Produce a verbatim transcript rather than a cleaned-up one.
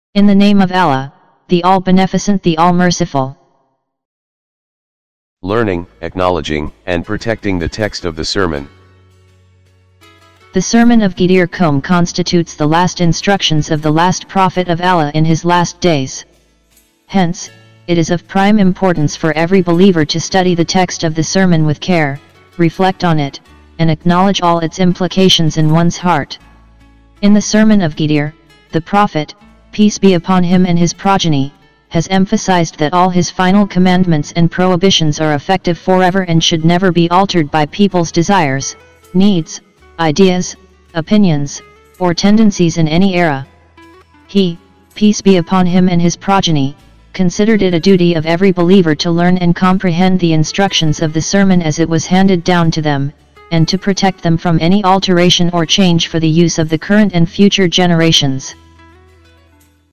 In the name of Allah, the All-Beneficent, the All-Merciful. Learning, acknowledging, and protecting the text of the sermon. The Sermon of Ghadir Qawm constitutes the last instructions of the last prophet of Allah in his last days. Hence, it is of prime importance for every believer to study the text of the sermon with care, reflect on it, and acknowledge all its implications in one's heart. In the Sermon of Ghadir, the Prophet, peace be upon him and his progeny, has emphasized that all his final commandments and prohibitions are effective forever and should never be altered by people's desires, needs, ideas, opinions, or tendencies in any era. He, peace be upon him and his progeny, considered it a duty of every believer to learn and comprehend the instructions of the sermon as it was handed down to them, and to protect them from any alteration or change for the use of the current and future generations.